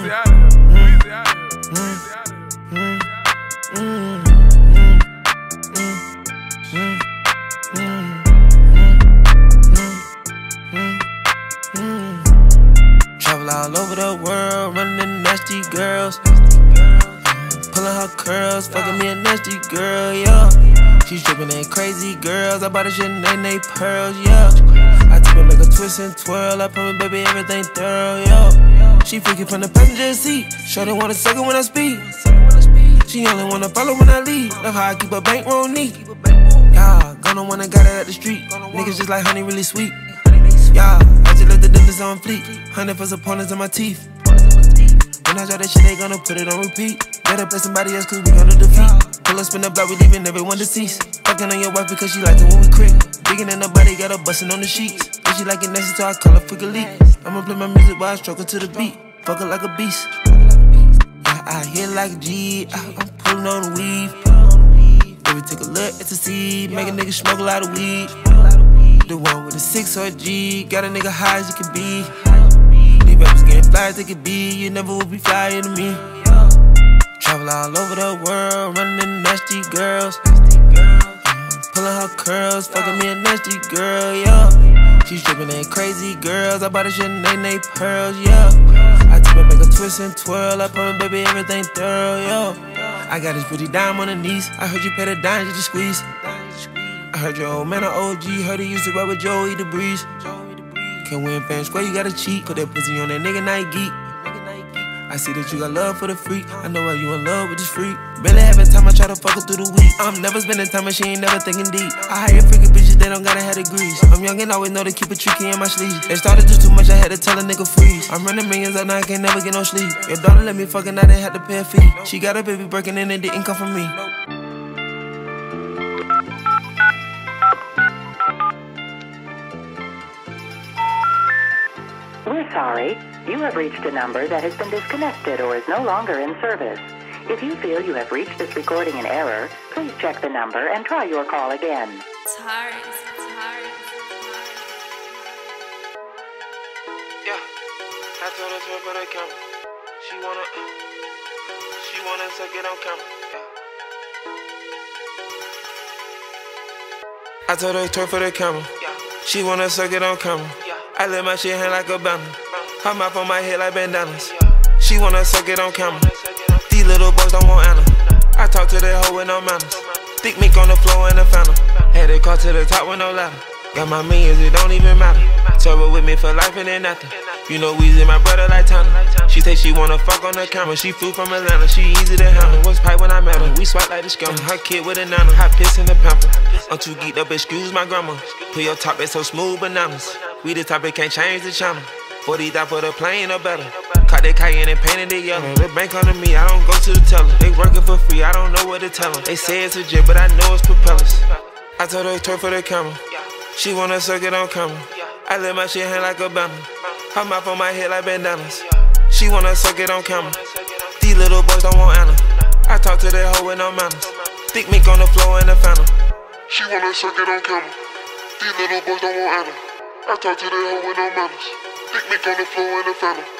Travel all over the world, running them nasty girls. Pulling her curls, fucking me a nasty girl, yeah. She's dripping in crazy girls. I bought a shit name, they pearls, yeah. I tip it, make a twist and twirl. I promise, baby, everything thorough, yeah. She freaking from the passenger seat. Shorty wanna suck it when I speak. She only wanna follow when I leave. Love how I keep a bankroll neat. Yeah, gonna wanna got it at the street. Niggas just like honey, really sweet. Yeah, I just let the dentist on fleek. 100 for opponents in my teeth. When I try that shit, they gonna put it on repeat. Better play somebody else, cause we gonna defeat. Pull up, spin the block, we leaving everyone deceased. Fucking on your wife because she like it when we creep. Digging in the body, got her bustin' on the sheets. And she like it nasty, so I call her freaking leak. I'ma play my music while I stroke her to the beat. Fuck her like a beast. Yeah, I hit like G, I'm pulling on the weave. Baby, take a look at the seed, make a nigga smoke a lot of weed. The one with a 6 or a G, got a nigga high as you can be. These rappers getting fly as they could be, you never would be flyin' to me. Travel all over the world, running them nasty girls. Pulling her curls, fucking me a nasty girl, yeah. She's dripping in crazy girls, I bought a shit name, they pearls, yeah. I tip it, make a twist and twirl, I promise, baby, everything thorough, yeah. I got this pretty dime on the knees, I heard you pay the dime just to squeeze. I heard your old man an OG, heard he used to ride with Joey the Breeze. Can't win fan square, you gotta cheat, put that pussy on that nigga night geek. I see that you got love for the freak. I know why you in love with this freak. Barely having time, I try to fuck her through the week. I'm never spending time and she ain't never thinking deep. I hire freaking bitches, they don't gotta have degrees. I'm young and always know to keep it tricky in my sleeves. They started just too much, I had to tell a nigga freeze. I'm running millions up now, I can't never get no sleep. Your daughter let me fuck and now they had to pay a fee. She got a baby breaking and it didn't come from me. We're sorry. You have reached a number that has been disconnected or is no longer in service. If you feel you have reached this recording in error, please check the number and try your call again. Taurus. Yeah, I told her to for the camera. She wanna suck it on camera. Yeah. I told her to for the camera. She wanna suck it on camera. I let my shit hang like a banner. Her mouth on my head like bandanas. She wanna suck it on camera. These little boys don't want Anna. I talk to that hoe with no manners. Thick mink on the floor in the phantom. Had it caught to the top with no ladder. Got my millions, it don't even matter. Turbo with me for life and then nothing. You know Weezy, my brother like Tana. She say she wanna fuck on the camera. She flew from Atlanta, she easy to handle. Was pipe when I met her, we swap like the scum. Her kid with a nana, hot piss in the pamper. I'm too geeked up, excuse my grandma. Put your top, it's so smooth, bananas. We the topic, can't change the channel. 40,000 for the plane or better. Caught that cayenne and painted it yellow. The bank under me, I don't go to the teller. They working for free, I don't know what to tell them. They say it's a jet, but I know it's propellers. I told her to turn for the camera. She wanna suck it on camera. I let my shit hang like a banner. Her mouth on my head like bandanas. She wanna suck it on camera. These little boys don't want Anna. I talk to that hoe with no manners. Thick mink on the floor in the phantom. She wanna suck it on camera. These little boys don't want Anna. I talk to that hoe with no manners. Thick mink on the floor in the phantom.